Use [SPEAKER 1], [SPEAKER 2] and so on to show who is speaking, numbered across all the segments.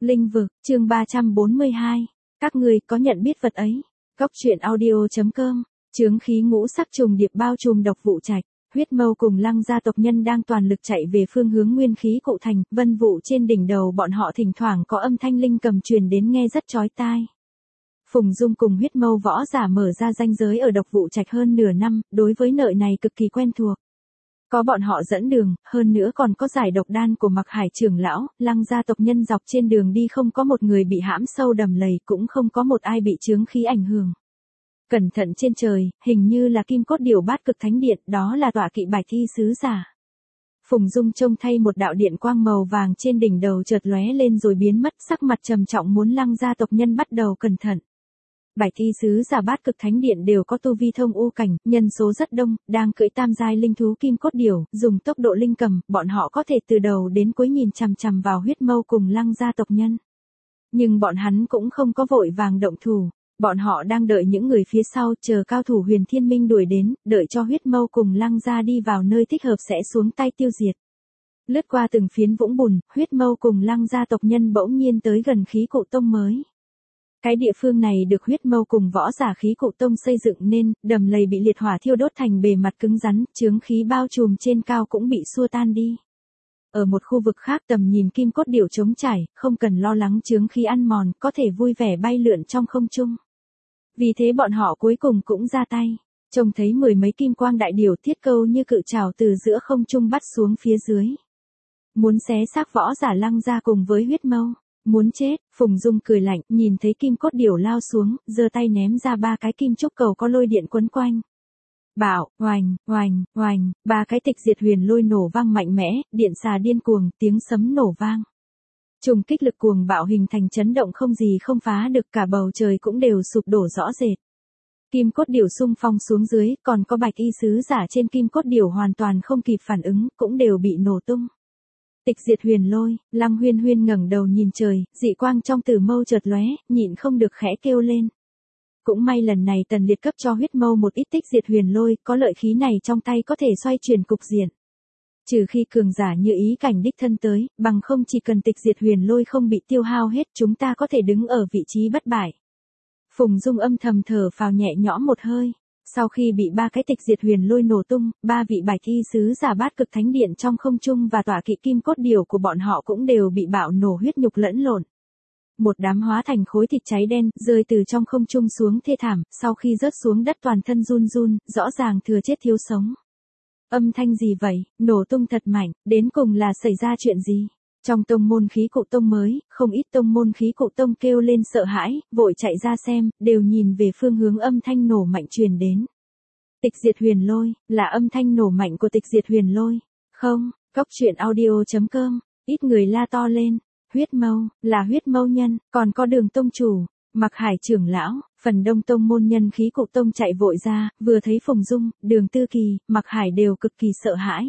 [SPEAKER 1] Linh vực, chương 342. Các ngươi có nhận biết vật ấy? Góc truyện audio.com. Chướng khí ngũ sắc trùng điệp bao trùm độc vụ trạch. Huyết Mâu cùng Lăng gia tộc nhân đang toàn lực chạy về phương hướng nguyên khí cụ thành, vân vụ trên đỉnh đầu bọn họ thỉnh thoảng có âm thanh linh cầm truyền đến nghe rất chói tai. Phùng Dung cùng Huyết Mâu võ giả mở ra ranh giới ở độc vụ trạch hơn nửa năm, đối với nơi này cực kỳ quen thuộc. Có bọn họ dẫn đường, hơn nữa còn có giải độc đan của Mặc Hải trưởng lão, Lăng gia tộc nhân dọc trên đường đi không có một người bị hãm sâu đầm lầy, cũng không có một ai bị chướng khí ảnh hưởng. Cẩn thận trên trời, hình như là kim cốt điểu bát cực thánh điện, đó là tọa kỵ bạch thi sứ giả. Phùng Dung trông thay một đạo điện quang màu vàng trên đỉnh đầu chợt lóe lên rồi biến mất, sắc mặt trầm trọng muốn Lăng gia tộc nhân bắt đầu cẩn thận. Bạch thi sứ giả bát cực thánh điện đều có tu vi thông u cảnh, nhân số rất đông, đang cưỡi tam giai linh thú kim cốt điểu, dùng tốc độ linh cầm, bọn họ có thể từ đầu đến cuối nhìn chằm chằm vào Huyết Mâu cùng Lăng gia tộc nhân. Nhưng bọn hắn cũng không có vội vàng động thủ, bọn họ đang đợi những người phía sau, chờ cao thủ Huyền Thiên Minh đuổi đến, đợi cho Huyết Mâu cùng Lăng gia đi vào nơi thích hợp sẽ xuống tay tiêu diệt. Lướt qua từng phiến vũng bùn, Huyết Mâu cùng Lăng gia tộc nhân bỗng nhiên tới gần khí cụ tông mới. Cái địa phương này được Huyết Mâu cùng võ giả khí cụ tông xây dựng nên, đầm lầy bị liệt hỏa thiêu đốt thành bề mặt cứng rắn, chướng khí bao trùm trên cao cũng bị xua tan đi. Ở một khu vực khác tầm nhìn kim cốt điểu trống trải, không cần lo lắng chướng khí ăn mòn, có thể vui vẻ bay lượn trong không trung. Vì thế bọn họ cuối cùng cũng ra tay, trông thấy mười mấy kim quang đại điểu thiết câu như cự trảo từ giữa không trung bắt xuống phía dưới. Muốn xé xác võ giả Lăng gia cùng với Huyết Mâu. Muốn chết, Phùng Dung cười lạnh, nhìn thấy kim cốt điểu lao xuống, giơ tay ném ra ba cái kim trúc cầu có lôi điện quấn quanh. Bảo, oành, oành, oành, ba cái tịch diệt huyền lôi nổ vang mạnh mẽ, điện xà điên cuồng, tiếng sấm nổ vang. Trùng kích lực cuồng bạo hình thành chấn động không gì không phá được, cả bầu trời cũng đều sụp đổ rõ rệt. Kim cốt điểu xung phong xuống dưới, còn có bạch y sứ giả trên kim cốt điểu hoàn toàn không kịp phản ứng, cũng đều bị nổ tung. Tịch diệt huyền lôi, Lăng Huyên Huyên ngẩng đầu nhìn trời, dị quang trong tử mâu chợt lóe, nhịn không được khẽ kêu lên. Cũng may lần này Tần Liệt cấp cho Huyết Mâu một ít tịch diệt huyền lôi, có lợi khí này trong tay có thể xoay chuyển cục diện. Trừ khi cường giả như ý cảnh đích thân tới, bằng không chỉ cần tịch diệt huyền lôi không bị tiêu hao hết, chúng ta có thể đứng ở vị trí bất bại. Phùng Dung âm thầm thở phào nhẹ nhõm một hơi. Sau khi bị ba cái tịch diệt huyền lôi nổ tung, ba vị bạch y sứ giả bát cực thánh điện trong không trung và tọa kỵ kim cốt điểu của bọn họ cũng đều bị bạo nổ huyết nhục lẫn lộn. Một đám hóa thành khối thịt cháy đen, rơi từ trong không trung xuống thê thảm, sau khi rớt xuống đất toàn thân run run, rõ ràng thừa chết thiếu sống. Âm thanh gì vậy, nổ tung thật mạnh, đến cùng là xảy ra chuyện gì? Trong tông môn khí cụ tông mới, không ít tông môn khí cụ tông kêu lên sợ hãi, vội chạy ra xem, đều nhìn về phương hướng âm thanh nổ mạnh truyền đến. Tịch diệt huyền lôi, là âm thanh nổ mạnh của tịch diệt huyền lôi. Không, góc truyện audio.com, ít người la to lên. Huyết Mâu, là Huyết Mâu nhân, còn có Đường tông chủ, Mặc Hải trưởng lão, phần đông tông môn nhân khí cụ tông chạy vội ra, vừa thấy Phùng Dung, Đường Tư Kỳ, Mặc Hải đều cực kỳ sợ hãi.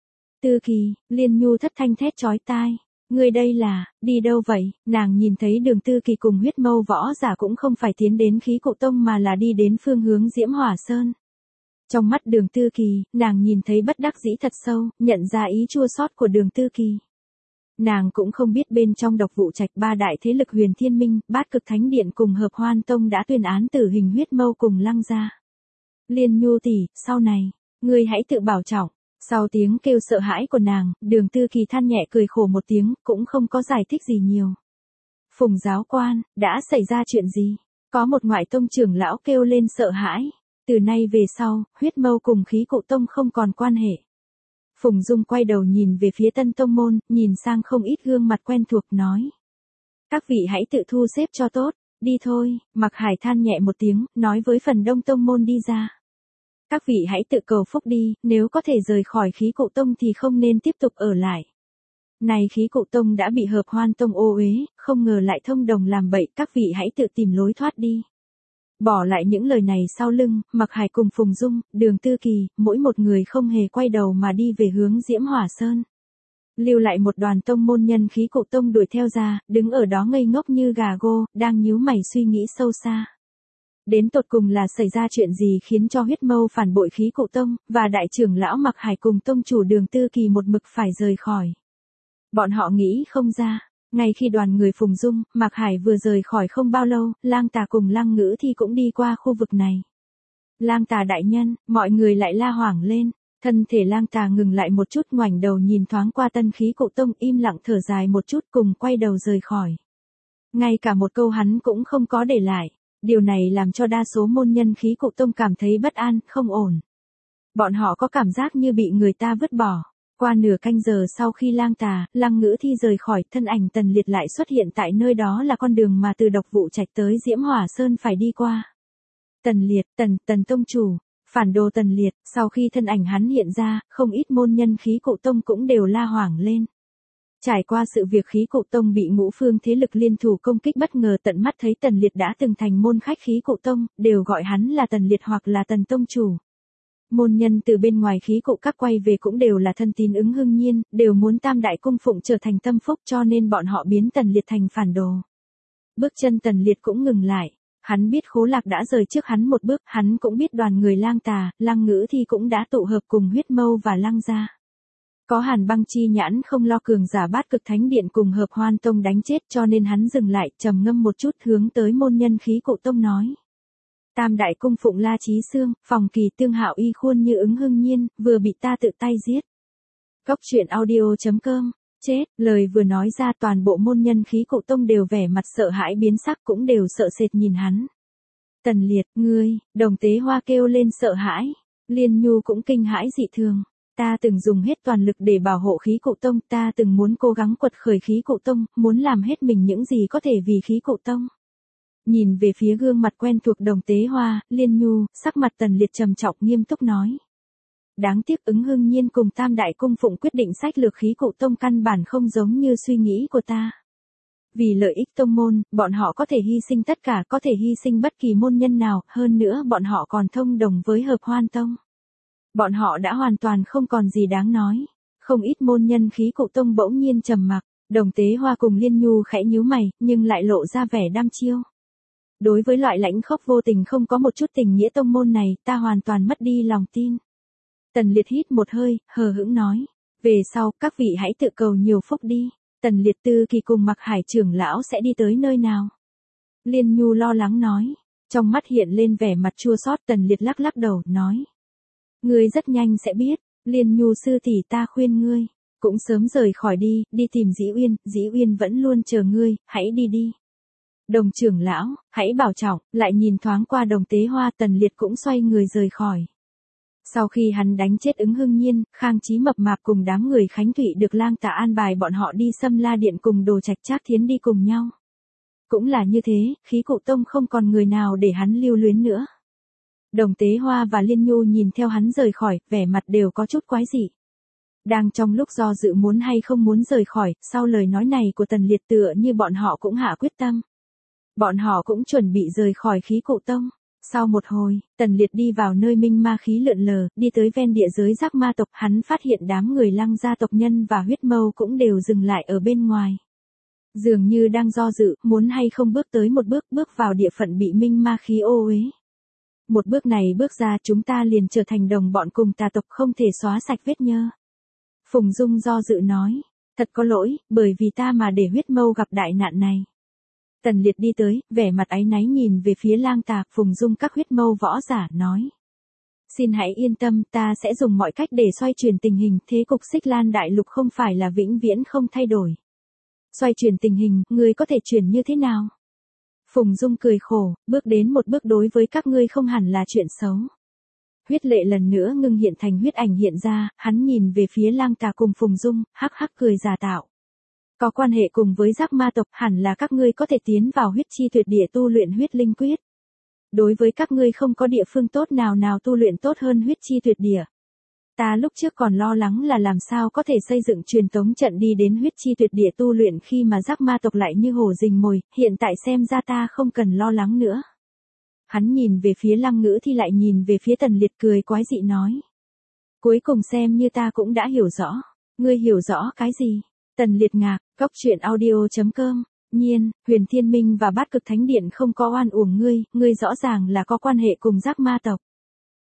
[SPEAKER 1] Tư Kỳ, Liên Nhu thất thanh thét chói tai. Người đây là, đi đâu vậy? Nàng nhìn thấy Đường Tư Kỳ cùng Huyết Mâu võ giả cũng không phải tiến đến khí cụ tông mà là đi đến phương hướng Diễm Hỏa Sơn. Trong mắt Đường Tư Kỳ, nàng nhìn thấy bất đắc dĩ thật sâu, nhận ra ý chua xót của Đường Tư Kỳ. Nàng cũng không biết bên trong độc vụ trạch ba đại thế lực Huyền Thiên Minh, bát cực thánh điện cùng Hợp Hoan Tông đã tuyên án tử hình Huyết Mâu cùng Lăng gia. Liên Nhu tỷ, sau này, ngươi hãy tự bảo trọng. Sau tiếng kêu sợ hãi của nàng, Đường Tư Kỳ than nhẹ cười khổ một tiếng, cũng không có giải thích gì nhiều. Phùng giáo quan, đã xảy ra chuyện gì? Có một ngoại tông trưởng lão kêu lên sợ hãi. Từ nay về sau, Huyết Mâu cùng khí cụ tông không còn quan hệ. Phùng Dung quay đầu nhìn về phía tân tông môn, nhìn sang không ít gương mặt quen thuộc nói. Các vị hãy tự thu xếp cho tốt, đi thôi, Mặc Hải than nhẹ một tiếng, nói với phần đông tông môn đi ra. Các vị hãy tự cầu phúc đi, nếu có thể rời khỏi khí cụ tông thì không nên tiếp tục ở lại. Này khí cụ tông đã bị Hợp Hoan Tông ô uế, không ngờ lại thông đồng làm bậy, các vị hãy tự tìm lối thoát đi. Bỏ lại những lời này sau lưng, Mặc Hải cùng Phùng Dung, Đường Tư Kỳ, mỗi một người không hề quay đầu mà đi về hướng Diễm Hỏa Sơn. Lưu lại một đoàn tông môn nhân khí cụ tông đuổi theo ra, đứng ở đó ngây ngốc như gà gô, đang nhíu mày suy nghĩ sâu xa. Đến tột cùng là xảy ra chuyện gì khiến cho Huyết Mâu phản bội khí cụ tông, và đại trưởng lão Mặc Hải cùng tông chủ Đường Tư Kỳ một mực phải rời khỏi. Bọn họ nghĩ không ra. Ngay khi đoàn người Phùng Dung, Mạc Hải vừa rời khỏi không bao lâu, Lang Tà cùng Lăng Ngữ Thi cũng đi qua khu vực này. Lang Tà đại nhân, mọi người lại la hoảng lên. Thân thể Lang Tà ngừng lại một chút, ngoảnh đầu nhìn thoáng qua Tân Khí Cụ Tông, im lặng thở dài một chút cùng quay đầu rời khỏi. Ngay cả một câu hắn cũng không có để lại. Điều này làm cho đa số môn nhân Khí Cụ Tông cảm thấy bất an, không ổn. Bọn họ có cảm giác như bị người ta vứt bỏ. Qua nửa canh giờ sau khi Lang Tà, Lăng Ngữ Thi rời khỏi, thân ảnh Tần Liệt lại xuất hiện tại nơi đó là con đường mà từ Độc Vụ Trạch tới Diễm Hỏa Sơn phải đi qua. Tần Liệt, Tần tông chủ, phản đồ Tần Liệt, sau khi thân ảnh hắn hiện ra, không ít môn nhân Khí Cụ Tông cũng đều la hoảng lên. Trải qua sự việc Khí Cụ Tông bị ngũ phương thế lực liên thủ công kích bất ngờ, tận mắt thấy Tần Liệt đã từng thành môn khách Khí Cụ Tông, đều gọi hắn là Tần Liệt hoặc là Tần tông chủ. Môn nhân từ bên ngoài Khí Cụ các quay về cũng đều là thân tín Ứng Hưng Nhiên, đều muốn Tam Đại Cung Phụng trở thành tâm phúc, cho nên bọn họ biến Tần Liệt thành phản đồ. Bước chân Tần Liệt cũng ngừng lại. Hắn biết Khố Lạc đã rời trước hắn một bước, hắn cũng biết đoàn người Lang Tà, Lăng Ngữ Thi cũng đã tụ hợp cùng Huyết Mâu và Lăng gia. Có Hàn Băng chi nhãn không lo cường giả Bát Cực Thánh Điện cùng Hợp Hoan Tông đánh chết, cho nên hắn dừng lại, trầm ngâm một chút, hướng tới môn nhân Khí Cụ Tông nói. Tam Đại Cung Phụng La Chí Xương, Phòng Kỳ Tương Hạo Y khuôn như Ứng Hưng Nhiên, vừa bị ta tự tay giết. Góc truyện audio.com. Chết, lời vừa nói ra toàn bộ môn nhân Khí Cụ Tông đều vẻ mặt sợ hãi biến sắc, cũng đều sợ sệt nhìn hắn. Tần Liệt, ngươi, Đồng Tế Hoa kêu lên sợ hãi. Liên Nhu cũng kinh hãi dị thường. Ta từng dùng hết toàn lực để bảo hộ Khí Cụ Tông, ta từng muốn cố gắng quật khởi Khí Cụ Tông, muốn làm hết mình những gì có thể vì Khí Cụ Tông. Nhìn về phía gương mặt quen thuộc Đồng Tế Hoa, Liên Nhu, sắc mặt Tần Liệt trầm trọng nghiêm túc nói. Đáng tiếc Ứng Hưng Nhiên cùng Tam Đại Cung Phụng quyết định sách lược Khí Cụ Tông căn bản không giống như suy nghĩ của ta. Vì lợi ích tông môn, bọn họ có thể hy sinh tất cả, có thể hy sinh bất kỳ môn nhân nào, hơn nữa bọn họ còn thông đồng với Hợp Hoan Tông. Bọn họ đã hoàn toàn không còn gì đáng nói. Không ít môn nhân Khí Cụ Tông bỗng nhiên trầm mặc, Đồng Tế Hoa cùng Liên Nhu khẽ nhíu mày, nhưng lại lộ ra vẻ đăm chiêu. Đối với loại lãnh khốc vô tình không có một chút tình nghĩa tông môn này, ta hoàn toàn mất đi lòng tin. Tần Liệt hít một hơi, hờ hững nói. Về sau, các vị hãy tự cầu nhiều phúc đi. Tần Liệt Tư Kỳ cùng Mạc Hải trưởng lão sẽ đi tới nơi nào? Liên Nhu lo lắng nói. Trong mắt hiện lên vẻ mặt chua xót, Tần Liệt lắc lắc đầu, nói. Ngươi rất nhanh sẽ biết. Liên Nhu sư tỷ, ta khuyên ngươi. Cũng sớm rời khỏi đi, đi tìm Dĩ Uyên vẫn luôn chờ ngươi, hãy đi đi. Đồng trưởng lão, hãy bảo trọng, lại nhìn thoáng qua Đồng Tế Hoa, Tần Liệt cũng xoay người rời khỏi. Sau khi hắn đánh chết Ứng Hưng Nhiên, Khang Chí Mập Mạp cùng đám người Khánh Thụy được Lang Tà an bài bọn họ đi Xâm La Điện cùng Đồ Trạch Trác Thiến đi cùng nhau. Cũng là như thế, Khí Cụ Tông không còn người nào để hắn lưu luyến nữa. Đồng Tế Hoa và Liên Nhu nhìn theo hắn rời khỏi, vẻ mặt đều có chút quái dị. Đang trong lúc do dự muốn hay không muốn rời khỏi, sau lời nói này của Tần Liệt tựa như bọn họ cũng hạ quyết tâm. Bọn họ cũng chuẩn bị rời khỏi Khí Cụ Tông. Sau một hồi, Tần Liệt đi vào nơi minh ma khí lượn lờ, đi tới ven địa giới Giác Ma tộc, hắn phát hiện đám người Lăng gia tộc nhân và Huyết Mâu cũng đều dừng lại ở bên ngoài. Dường như đang do dự, muốn hay không bước tới một bước vào địa phận bị minh ma khí ô uế. Một bước này bước ra chúng ta liền trở thành đồng bọn cùng tà tộc, không thể xóa sạch vết nhơ. Phùng Dung do dự nói, thật có lỗi, bởi vì ta mà để Huyết Mâu gặp đại nạn này. Tần Liệt đi tới, vẻ mặt áy náy nhìn về phía Lang Tà, Phùng Dung các Huyết Mâu võ giả nói. Xin hãy yên tâm, ta sẽ dùng mọi cách để xoay chuyển tình hình, thế cục Xích Lan Đại Lục không phải là vĩnh viễn không thay đổi. Xoay chuyển tình hình, ngươi có thể chuyển như thế nào? Phùng Dung cười khổ, bước đến một bước đối với các ngươi không hẳn là chuyện xấu. Huyết lệ lần nữa ngưng hiện thành huyết ảnh hiện ra, hắn nhìn về phía Lang Tà cùng Phùng Dung, hắc hắc cười giả tạo. Có quan hệ cùng với Giác Ma tộc, hẳn là các ngươi có thể tiến vào huyết chi tuyệt địa tu luyện huyết linh quyết. Đối với các ngươi không có địa phương tốt nào tu luyện tốt hơn huyết chi tuyệt địa. Ta lúc trước còn lo lắng là làm sao có thể xây dựng truyền tống trận đi đến huyết chi tuyệt địa tu luyện khi mà Giác Ma tộc lại như hổ rình mồi, hiện tại xem ra ta không cần lo lắng nữa. Hắn nhìn về phía Lăng Ngữ Thi lại nhìn về phía Tần Liệt cười quái dị nói. Cuối cùng xem như ta cũng đã hiểu rõ. Ngươi hiểu rõ cái gì? Tần Liệt ngạc, góc truyện audio.com. Nhiên, Huyền Thiên Minh và Bát Cực Thánh Điện không có oan uổng ngươi, ngươi rõ ràng là có quan hệ cùng Giác Ma tộc.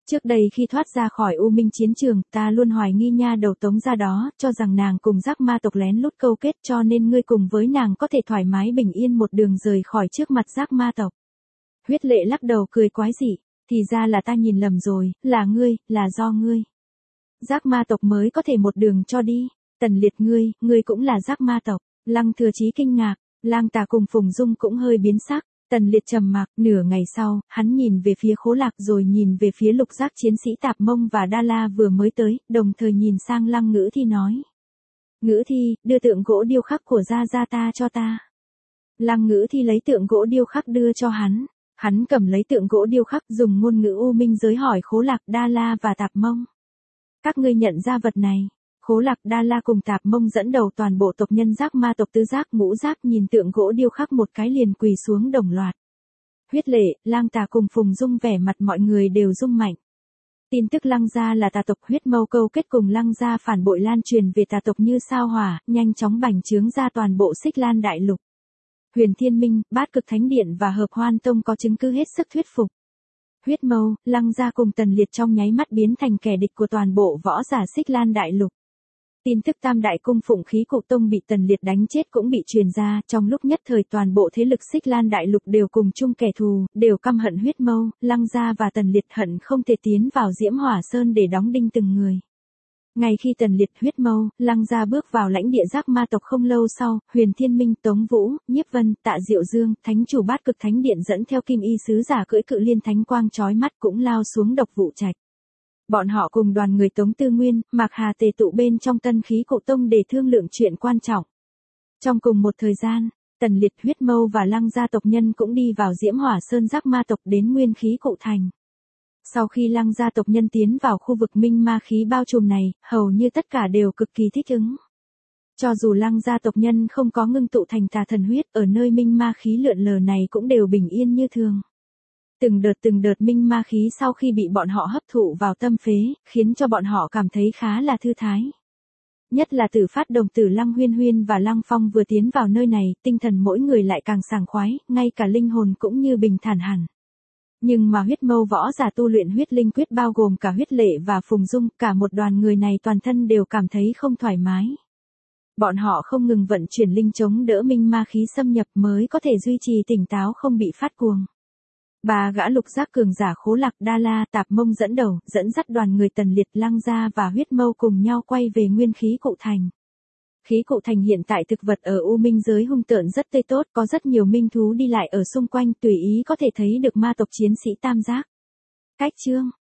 [SPEAKER 1] Trước đây khi thoát ra khỏi U Minh chiến trường, ta luôn hoài nghi nha đầu Tống gia đó, cho rằng nàng cùng giác ma tộc lén lút câu kết cho nên ngươi cùng với nàng có thể thoải mái bình yên một đường rời khỏi trước mặt giác ma tộc. Huyết Lệ lắc đầu cười quái dị, thì ra là ta nhìn lầm rồi, là ngươi, là do ngươi. Giác ma tộc mới có thể một đường cho đi. Tần Liệt ngươi cũng là giác ma tộc. Lăng Thừa Chí kinh ngạc, Lang Tà cùng Phùng Dung cũng hơi biến sắc. Tần Liệt trầm mặc, nửa ngày sau, hắn nhìn về phía Khố Lạc rồi nhìn về phía lục giác chiến sĩ Tạp Mông và Đa La vừa mới tới, đồng thời nhìn sang Lăng Ngữ Thi nói. Ngữ Thi, đưa tượng gỗ điêu khắc của gia gia ta cho ta. Lăng Ngữ Thi lấy tượng gỗ điêu khắc đưa cho hắn. Hắn cầm lấy tượng gỗ điêu khắc dùng ngôn ngữ U Minh giới hỏi Khố Lạc, Đa La và Tạp Mông. Các ngươi nhận ra vật này. Khố Lạc, Đa La cùng Tạp Mông dẫn đầu toàn bộ tộc nhân giác ma tộc tứ giác ngũ giác nhìn tượng gỗ điêu khắc một cái liền quỳ xuống đồng loạt. Huyết Lệ, Lang Tà cùng Phùng Dung vẻ mặt mọi người đều rung mạnh. Tin tức Lăng gia là tà tộc Huyết Mâu câu kết cùng Lăng gia phản bội lan truyền về tà tộc như sao hỏa, nhanh chóng bành trướng ra toàn bộ Xích Lan đại lục. Huyền Thiên Minh, Bát Cực Thánh Điện và Hợp Hoan Tông có chứng cứ hết sức thuyết phục. Huyết Mâu, Lăng gia cùng Tần Liệt trong nháy mắt biến thành kẻ địch của toàn bộ võ giả Xích Lan đại lục. Tin tức Tam Đại Cung Phụng Khí Cụ Tông bị Tần Liệt đánh chết cũng bị truyền ra, trong lúc nhất thời toàn bộ thế lực Xích Lan đại lục đều cùng chung kẻ thù, đều căm hận Huyết Mâu, Lăng gia và Tần Liệt hận không thể tiến vào Diễm Hỏa Sơn để đóng đinh từng người. Ngay khi Tần Liệt, Huyết Mâu, Lăng gia bước vào lãnh địa giác ma tộc không lâu sau, Huyền Thiên Minh, Tống Vũ, Nhiếp Vân, Tạ Diệu Dương, Thánh chủ Bát Cực Thánh Điện dẫn theo Kim Y sứ giả cưỡi cự liên thánh quang chói mắt cũng lao xuống Độc Vụ Trạch. Bọn họ cùng đoàn người Tống Tư Nguyên, Mạc Hà tề tụ bên trong Tân Khí Cụ Tông để thương lượng chuyện quan trọng. Trong cùng một thời gian, Tần Liệt, Huyết Mâu và Lăng gia tộc nhân cũng đi vào Diễm Hỏa Sơn giác ma tộc đến Nguyên Khí Cụ Thành. Sau khi Lăng gia tộc nhân tiến vào khu vực minh ma khí bao trùm này, hầu như tất cả đều cực kỳ thích ứng. Cho dù Lăng gia tộc nhân không có ngưng tụ thành tà thần huyết, ở nơi minh ma khí lượn lờ này cũng đều bình yên như thường. Từng đợt minh ma khí sau khi bị bọn họ hấp thụ vào tâm phế, khiến cho bọn họ cảm thấy khá là thư thái. Nhất là Tử Phát đồng tử Lăng Huyên Huyên và Lăng Phong vừa tiến vào nơi này, tinh thần mỗi người lại càng sảng khoái, ngay cả linh hồn cũng như bình thản hẳn. Nhưng mà Huyết Mâu võ giả tu luyện huyết linh quyết bao gồm cả Huyết Lệ và Phùng Dung, cả một đoàn người này toàn thân đều cảm thấy không thoải mái. Bọn họ không ngừng vận chuyển linh chống đỡ minh ma khí xâm nhập mới có thể duy trì tỉnh táo không bị phát cuồng. Ba gã lục giác cường giả Khố Lạc, Đa La, Tạp Mông dẫn đầu, dẫn dắt đoàn người Tần Liệt, Lăng gia và Huyết Mâu cùng nhau quay về Nguyên Khí Cụ Thành. Khí Cụ Thành hiện tại thực vật ở U Minh giới hung tợn rất tươi tốt, có rất nhiều minh thú đi lại ở xung quanh, tùy ý có thể thấy được ma tộc chiến sĩ tam giác. Cách chương